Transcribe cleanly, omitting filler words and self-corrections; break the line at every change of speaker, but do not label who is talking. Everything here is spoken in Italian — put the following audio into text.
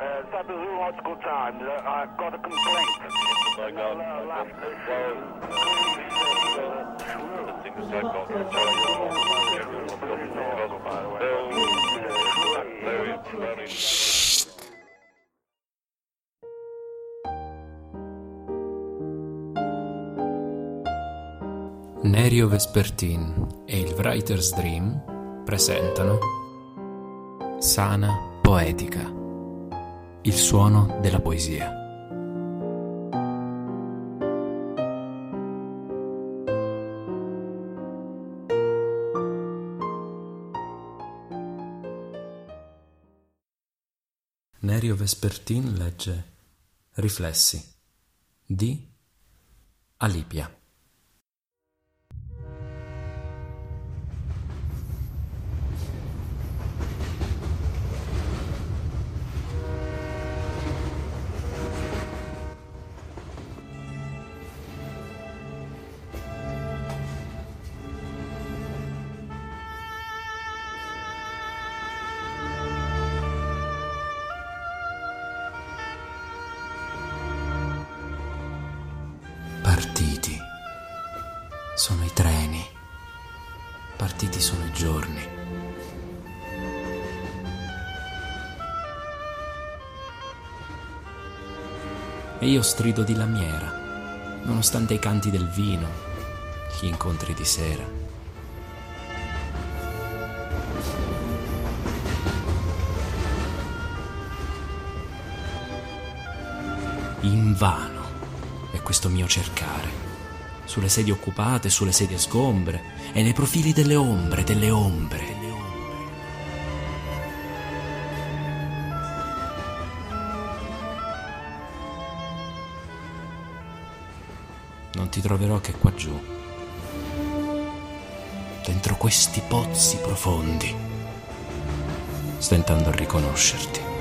Southern Zoological Times. I've got a complaint.
My God.
Nerio Vespertin e il Writer's Dream presentano Sana Poetica, il suono della poesia. Nerio Vespertin legge Riflessi di Alipia. Partiti sono i treni, partiti sono i giorni. E io strido di lamiera, nonostante i canti del vino, gli incontri di sera. Invano è questo mio cercare, sulle sedie occupate, sulle sedie sgombre e nei profili delle ombre, delle ombre. Non ti troverò che qua giù, dentro questi pozzi profondi, stentando a riconoscerti.